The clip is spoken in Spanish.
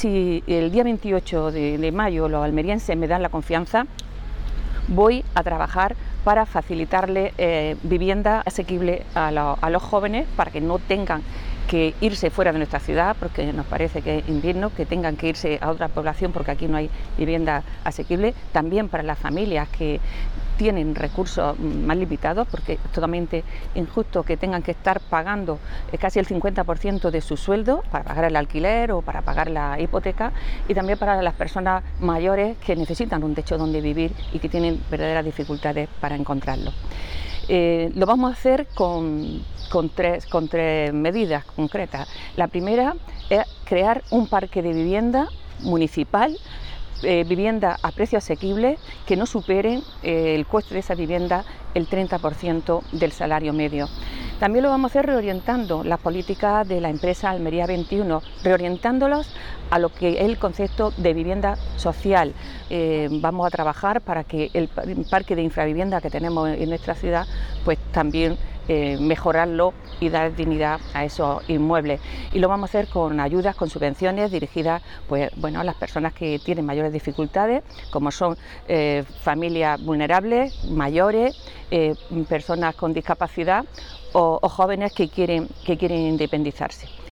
si el día 28 de mayo los almerienses me dan la confianza, voy a trabajar para facilitarle vivienda asequible a los jóvenes, para que no tengan que irse fuera de nuestra ciudad, porque nos parece que es indigno que tengan que irse a otra población porque aquí no hay vivienda asequible. También para las familias que tienen recursos más limitados, porque es totalmente injusto que tengan que estar pagando casi el 50% de su sueldo para pagar el alquiler o para pagar la hipoteca, y también para las personas mayores que necesitan un techo donde vivir y que tienen verdaderas dificultades para encontrarlo. Lo vamos a hacer con tres medidas concretas. La primera es crear un parque de vivienda municipal, vivienda a precio asequible, que no superen el coste de esa vivienda el 30% del salario medio. También lo vamos a hacer reorientando las políticas de la empresa Almería 21, reorientándolos a lo que es el concepto de vivienda social. Vamos a trabajar para que el parque de infravivienda que tenemos en nuestra ciudad, pues también mejorarlo y dar dignidad a esos inmuebles, y lo vamos a hacer con ayudas, con subvenciones dirigidas pues, bueno, a las personas que tienen mayores dificultades, como son familias vulnerables, mayores, personas con discapacidad o jóvenes que quieren independizarse.